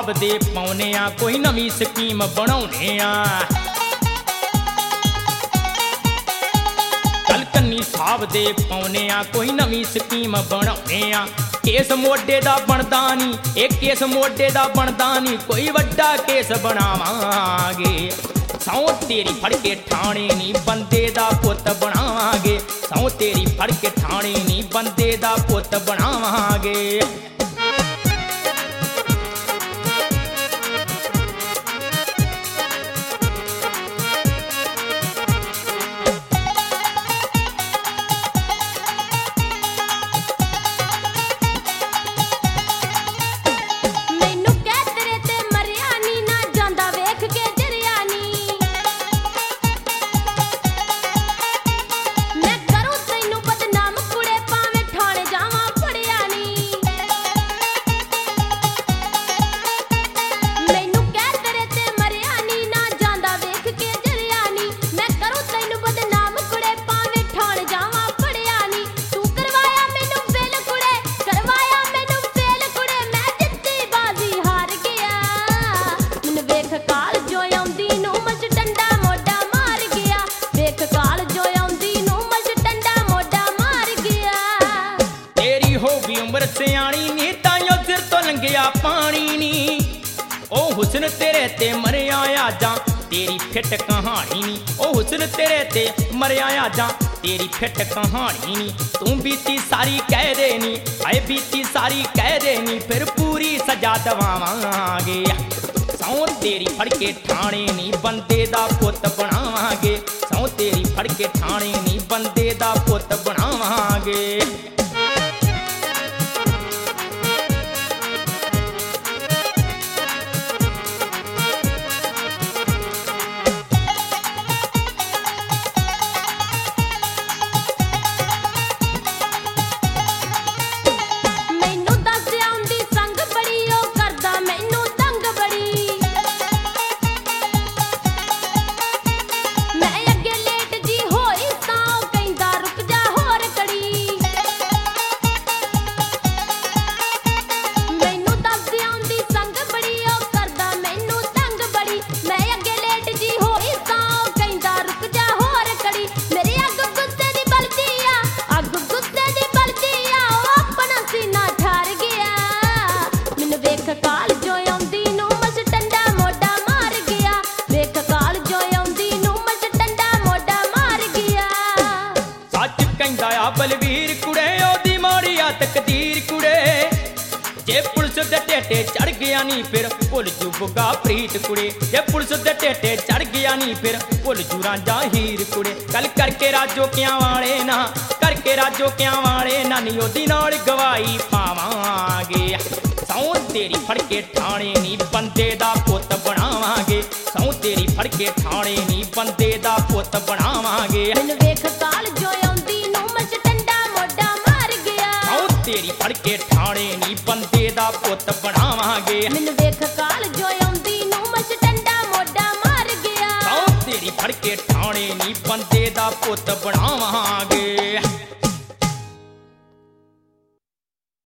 साहब दे पाउने आ कोई नवीं स्कीम बनाउने आ। कलकन्नी साहब दे पाउने आ कोई नवीं स्कीम बनाउने आ। केस मोढे दा बनदा नी, एक केस मोढे दा बनदा नी, कोई वड्डा केस बनावांगे। सौ तेरी फड़ के ठाणे नी बंदे दा पुत्त बनावांगे। सौ तेरी फड़ के ठाणे नी बंदे दा पुत्त बनावांगे। सियाणी नी ताइयों सिर तो लंघिया पानी नी। ओ हुस्न तेरे ते मरिया जा तेरी फिट कहानी नी। ओ हुस्न तेरे ते मरिया जा तेरी फिट कहानी नी। तू बीती सारी कह दे नी, आए बीती सारी कह दे नी, फिर पूरी सजा दवावांगे। सौ तेरी फड़ के ठाणे नी बंदे दा पुत्त बनावांगे। सौ तेरी फड़ के ठाणे नी बंदे दा पुत्त बनावांगे। बलवीर कुड़े ओदी माड़िया तकदीर कुड़े। जे पुलिस दे टेटे चढ़ गया नी फिर भुल जू बुगा प्रीत कुड़े। जे पुलिस दे टेटे चढ़ गया नी फिर भुल जू रांझा हीर कुड़े। कल करके राजो क्या वाले ना, करके राजो क्या वाले ना, नी ओदी नाल गवाही पावांगे। सौ तेरी फड़ के ठाणे नी बंदे दा पुत्त बनावांगे। सौ तेरी फड़ के ठाणे नी बंदे दा पुत्त बनावांगे। तेरी फड़ के ठाणे नी बंदे दा पुत्त बनावांगे। मैनू वेख काल जो आउंदी नू मच डंडा मोढा मार गया। तेरी फड़ के ठाणे नी बंदे दा पुत्त बनावांगे।